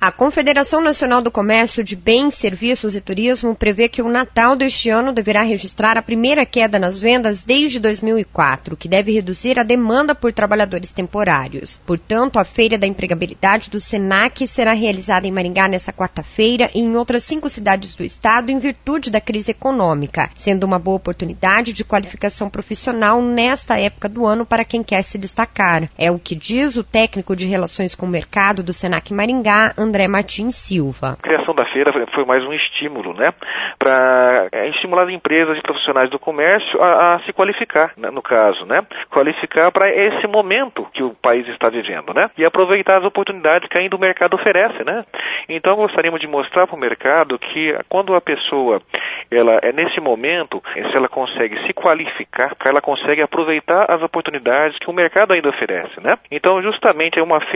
A Confederação Nacional do Comércio de Bens, Serviços e Turismo prevê que o Natal deste ano deverá registrar a primeira queda nas vendas desde 2004, que deve reduzir a demanda por trabalhadores temporários. Portanto, a Feira da Empregabilidade do SENAC será realizada em Maringá nesta quarta-feira e em outras 5 cidades do estado em virtude da crise econômica, sendo uma boa oportunidade de qualificação profissional nesta época do ano para quem quer se destacar. É o que diz o técnico de Relações com o Mercado do SENAC Maringá, André Martins Silva. A criação da feira foi mais um estímulo, para estimular as empresas e profissionais do comércio a se qualificar, no caso, qualificar para esse momento que o país está vivendo, e aproveitar as oportunidades que ainda o mercado oferece, Então gostaríamos de mostrar para o mercado que quando a pessoa, ela é nesse momento, se ela consegue se qualificar, ela consegue aproveitar as oportunidades que o mercado ainda oferece, Então justamente é uma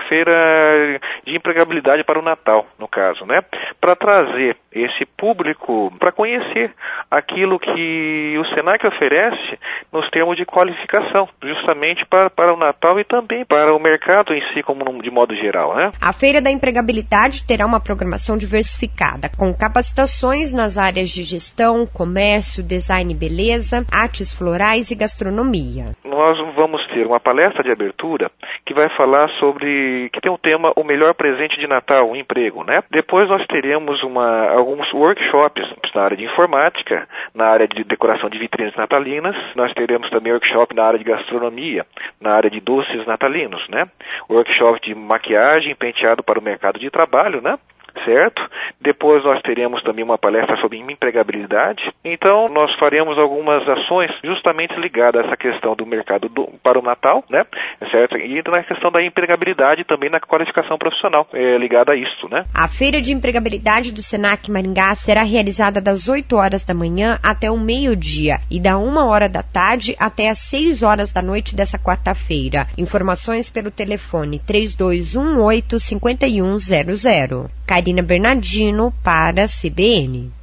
feira de empregabilidade para o Natal, no caso, para trazer esse público para conhecer aquilo que o SENAC oferece nos termos de qualificação, justamente para o Natal e também para o mercado em si, de modo geral, A Feira da Empregabilidade terá uma programação diversificada, com capacitações nas áreas de gestão, comércio, design e beleza, artes florais e gastronomia. Nós vamos ter uma palestra de abertura que vai falar que tem o tema O Melhor Presente de Natal, o emprego, Depois nós teremos alguns workshops na área de informática, na área de decoração de vitrines natalinas, nós teremos também workshop na área de gastronomia, na área de doces natalinos, Workshop de maquiagem, penteado para o mercado de trabalho, certo? Depois nós teremos também uma palestra sobre empregabilidade. Então, nós faremos algumas ações justamente ligadas a essa questão do mercado para o Natal, certo? E na questão da empregabilidade também na qualificação profissional, ligada a isso, A Feira de Empregabilidade do SENAC Maringá será realizada das 8 horas da manhã até o meio-dia e da 1 hora da tarde até as 6 horas da noite dessa quarta-feira. Informações pelo telefone 3218-5100. Karina Bernardino para a CBN.